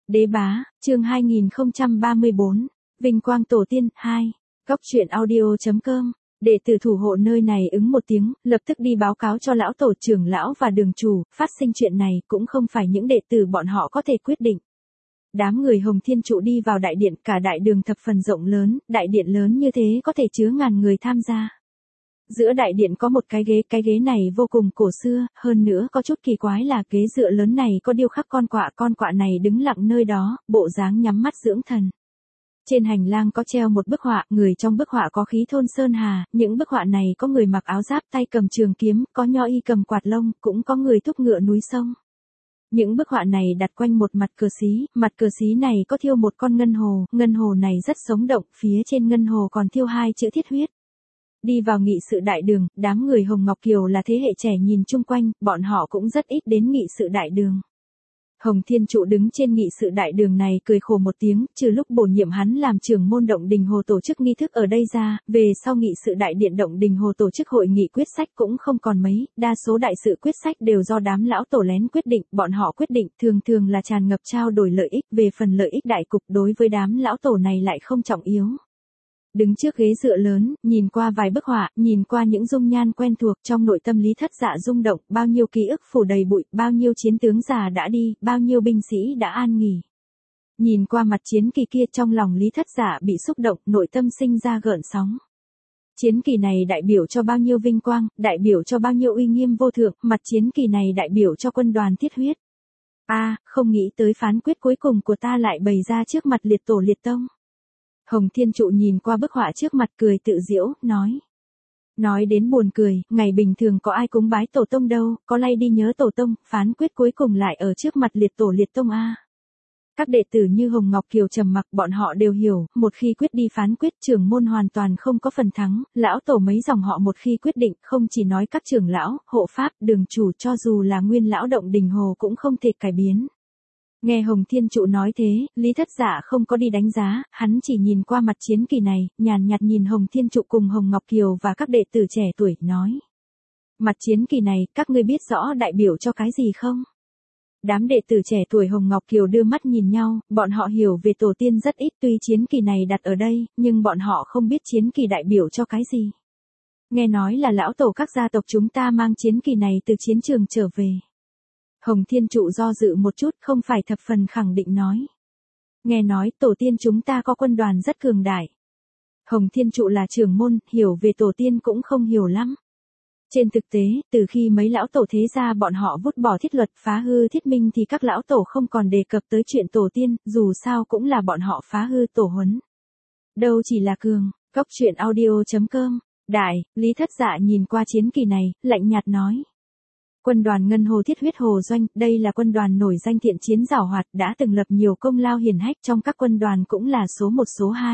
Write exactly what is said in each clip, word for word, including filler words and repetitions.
Đế bá, chương hai nghìn không trăm ba mươi bốn, Vinh quang tổ tiên, hai, Góc truyện audio.com, đệ tử thủ hộ nơi này ứng một tiếng, lập tức đi báo cáo cho lão tổ trưởng lão và đường chủ, phát sinh chuyện này cũng không phải những đệ tử bọn họ có thể quyết định. Đám người Hồng Thiên Trụ đi vào đại điện, cả đại đường thập phần rộng lớn, đại điện lớn như thế có thể chứa ngàn người tham gia. Giữa đại điện có một cái ghế, cái ghế này vô cùng cổ xưa, hơn nữa có chút kỳ quái là ghế dựa lớn này có điêu khắc con quạ, con quạ này đứng lặng nơi đó, bộ dáng nhắm mắt dưỡng thần. Trên hành lang có treo một bức họa, người trong bức họa có khí thôn sơn hà, những bức họa này có người mặc áo giáp tay cầm trường kiếm, có nho y cầm quạt lông, cũng có người thúc ngựa núi sông. Những bức họa này đặt quanh một mặt cờ xí, mặt cờ xí này có thiêu một con ngân hồ, ngân hồ này rất sống động, phía trên ngân hồ còn thiêu hai chữ thiết huyết. Đi vào nghị sự đại đường, đám người Hồng Ngọc Kiều là thế hệ trẻ nhìn chung quanh, bọn họ cũng rất ít đến nghị sự đại đường. Hồng Thiên Trụ đứng trên nghị sự đại đường này cười khổ một tiếng, trừ lúc bổ nhiệm hắn làm trưởng môn Động Đình Hồ tổ chức nghi thức ở đây ra, về sau nghị sự đại điện Động Đình Hồ tổ chức hội nghị quyết sách cũng không còn mấy, đa số đại sự quyết sách đều do đám lão tổ lén quyết định, bọn họ quyết định thường thường là tràn ngập trao đổi lợi ích, về phần lợi ích đại cục đối với đám lão tổ này lại không trọng yếu. Đứng trước ghế dựa lớn, nhìn qua vài bức họa, nhìn qua những dung nhan quen thuộc, trong nội tâm Lý Thất Dạ rung động, bao nhiêu ký ức phủ đầy bụi, bao nhiêu chiến tướng già đã đi, bao nhiêu binh sĩ đã an nghỉ. Nhìn qua mặt chiến kỳ kia, trong lòng Lý Thất Dạ bị xúc động, nội tâm sinh ra gợn sóng. Chiến kỳ này đại biểu cho bao nhiêu vinh quang, đại biểu cho bao nhiêu uy nghiêm vô thượng, mặt chiến kỳ này đại biểu cho quân đoàn thiết huyết. A, à, không nghĩ tới phán quyết cuối cùng của ta lại bày ra trước mặt liệt tổ liệt tông. Hồng Thiên Trụ nhìn qua bức họa trước mặt cười tự giễu, nói. Nói đến buồn cười, ngày bình thường có ai cúng bái tổ tông đâu, có lay đi nhớ tổ tông, phán quyết cuối cùng lại ở trước mặt liệt tổ liệt tông a. Các đệ tử như Hồng Ngọc Kiều trầm mặc, bọn họ đều hiểu, một khi quyết đi phán quyết trưởng môn hoàn toàn không có phần thắng, lão tổ mấy dòng họ một khi quyết định, không chỉ nói các trưởng lão, hộ pháp, đường chủ cho dù là nguyên lão Động Đình Hồ cũng không thể cải biến. Nghe Hồng Thiên Trụ nói thế, Lý Thất Dạ không có đi đánh giá, hắn chỉ nhìn qua mặt chiến kỳ này, nhàn nhạt nhìn Hồng Thiên Trụ cùng Hồng Ngọc Kiều và các đệ tử trẻ tuổi, nói. Mặt chiến kỳ này, các ngươi biết rõ đại biểu cho cái gì không? Đám đệ tử trẻ tuổi Hồng Ngọc Kiều đưa mắt nhìn nhau, bọn họ hiểu về tổ tiên rất ít, tuy chiến kỳ này đặt ở đây, nhưng bọn họ không biết chiến kỳ đại biểu cho cái gì. Nghe nói là lão tổ các gia tộc chúng ta mang chiến kỳ này từ chiến trường trở về. Hồng Thiên Trụ do dự một chút, không phải thập phần khẳng định nói. Nghe nói tổ tiên chúng ta có quân đoàn rất cường đại. Hồng Thiên Trụ là trưởng môn, hiểu về tổ tiên cũng không hiểu lắm. Trên thực tế, từ khi mấy lão tổ thế gia bọn họ vứt bỏ thiết luật phá hư thiết minh thì các lão tổ không còn đề cập tới chuyện tổ tiên, dù sao cũng là bọn họ phá hư tổ huấn. Đâu chỉ là cường, Góc truyện audio.com, đại, Lý Thất Dạ nhìn qua chiến kỳ này, lạnh nhạt nói. Quân đoàn Ngân Hồ Thiết Huyết Hồ Doanh, đây là quân đoàn nổi danh thiện chiến giảo hoạt, đã từng lập nhiều công lao hiển hách, trong các quân đoàn cũng là số một số hai.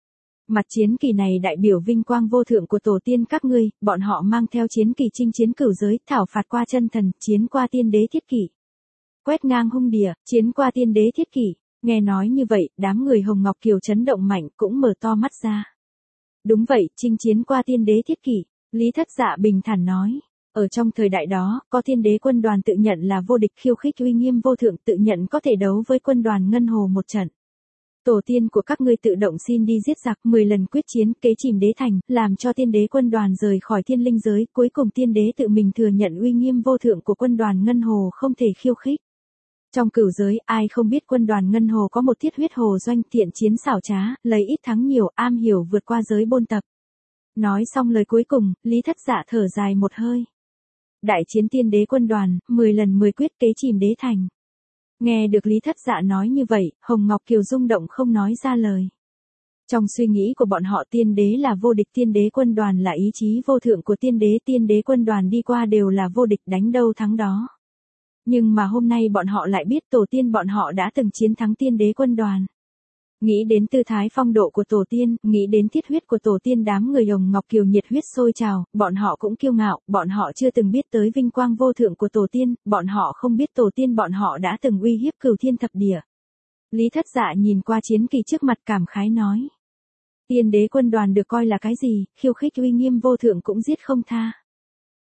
Mặt chiến kỳ này đại biểu vinh quang vô thượng của tổ tiên các ngươi, bọn họ mang theo chiến kỳ chinh chiến cửu giới, thảo phạt qua chân thần, chiến qua tiên đế thiết kỷ. Quét ngang hung địa, chiến qua tiên đế thiết kỷ. Nghe nói như vậy, đám người Hồng Ngọc Kiều chấn động mạnh, cũng mở to mắt ra. Đúng vậy, chinh chiến qua tiên đế thiết kỷ, Lý Thất Dạ bình thản nói. Ở trong thời đại đó, có thiên đế quân đoàn tự nhận là vô địch khiêu khích uy nghiêm vô thượng, tự nhận có thể đấu với quân đoàn Ngân Hồ một trận. Tổ tiên của các ngươi tự động xin đi giết giặc mười lần quyết chiến, kế chìm đế thành, làm cho thiên đế quân đoàn rời khỏi thiên linh giới, cuối cùng thiên đế tự mình thừa nhận uy nghiêm vô thượng của quân đoàn Ngân Hồ không thể khiêu khích. Trong cửu giới, ai không biết quân đoàn Ngân Hồ có một thiết huyết hồ doanh thiện chiến xảo trá, lấy ít thắng nhiều, am hiểu vượt qua giới bôn tập. Nói xong lời cuối cùng, Lý Thất Dạ thở dài một hơi. Đại chiến tiên đế quân đoàn, mười lần mười quyết kế chìm đế thành. Nghe được Lý Thất Dạ nói như vậy, Hồng Ngọc Kiều rung động không nói ra lời. Trong suy nghĩ của bọn họ tiên đế là vô địch, tiên đế quân đoàn là ý chí vô thượng của tiên đế, tiên đế quân đoàn đi qua đều là vô địch, đánh đâu thắng đó. Nhưng mà hôm nay bọn họ lại biết tổ tiên bọn họ đã từng chiến thắng tiên đế quân đoàn. Nghĩ đến tư thái phong độ của tổ tiên, nghĩ đến thiết huyết của tổ tiên, đám người Hồng Ngọc Kiều nhiệt huyết sôi trào, bọn họ cũng kiêu ngạo, bọn họ chưa từng biết tới vinh quang vô thượng của tổ tiên, bọn họ không biết tổ tiên bọn họ đã từng uy hiếp cửu thiên thập địa. Lý Thất Dạ nhìn qua chiến kỳ trước mặt cảm khái nói. Tiên đế quân đoàn được coi là cái gì, khiêu khích uy nghiêm vô thượng cũng giết không tha.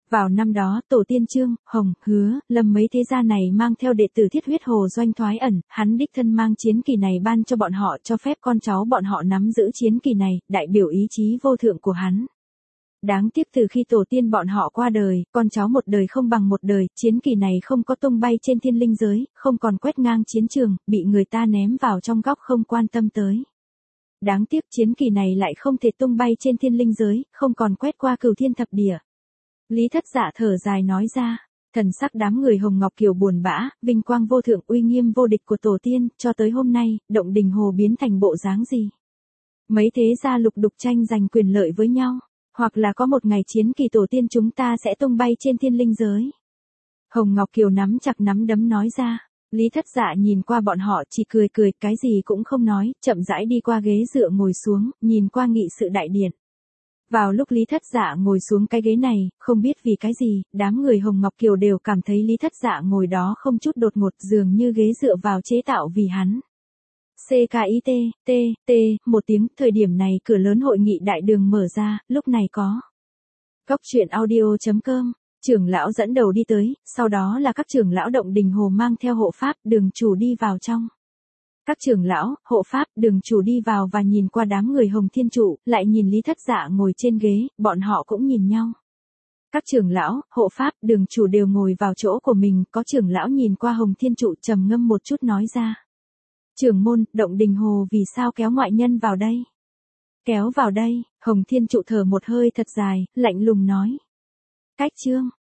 Vào năm đó, tổ tiên Trương, Hồng, Hứa, Lâm mấy thế gia này mang theo đệ tử thiết huyết hồ doanh thoái ẩn, hắn đích thân mang chiến kỳ này ban cho bọn họ, cho phép con cháu bọn họ nắm giữ chiến kỳ này, đại biểu ý chí vô thượng của hắn. Đáng tiếc từ khi tổ tiên bọn họ qua đời, con cháu một đời không bằng một đời, chiến kỳ này không có tung bay trên thiên linh giới, không còn quét ngang chiến trường, bị người ta ném vào trong góc không quan tâm tới. Đáng tiếc chiến kỳ này lại không thể tung bay trên thiên linh giới, không còn quét qua cửu thiên thập địa. Lý Thất Dạ thở dài nói ra, thần sắc đám người Hồng Ngọc Kiều buồn bã, vinh quang vô thượng uy nghiêm vô địch của tổ tiên, cho tới hôm nay, động đình hồ biến thành bộ dáng gì. Mấy thế gia lục đục tranh giành quyền lợi với nhau, hoặc là có một ngày chiến kỳ tổ tiên chúng ta sẽ tung bay trên thiên linh giới. Hồng Ngọc Kiều nắm chặt nắm đấm nói ra. Lý Thất Dạ nhìn qua bọn họ chỉ cười cười, cái gì cũng không nói, chậm rãi đi qua ghế dựa ngồi xuống, nhìn qua nghị sự đại điện. Vào lúc Lý Thất Dạ ngồi xuống cái ghế này, không biết vì cái gì, đám người Hồng Ngọc Kiều đều cảm thấy Lý Thất Dạ ngồi đó không chút đột ngột, dường như ghế dựa vào chế tạo vì hắn. C K I T, T, T, một tiếng, thời điểm này cửa lớn hội nghị đại đường mở ra, lúc này có. Góc truyện audio chấm com, trưởng lão dẫn đầu đi tới, sau đó là các trưởng lão động đình hồ mang theo hộ pháp, đường chủ đi vào trong. Các trưởng lão, hộ pháp, đường chủ đi vào và nhìn qua đám người Hồng Thiên Trụ, lại nhìn Lý Thất Dạ ngồi trên ghế, bọn họ cũng nhìn nhau. Các trưởng lão, hộ pháp, đường chủ đều ngồi vào chỗ của mình, có trưởng lão nhìn qua Hồng Thiên Trụ trầm ngâm một chút nói ra. Trưởng môn, động đình hồ vì sao kéo ngoại nhân vào đây? Kéo vào đây, Hồng Thiên Trụ thở một hơi thật dài, lạnh lùng nói. Cách chương.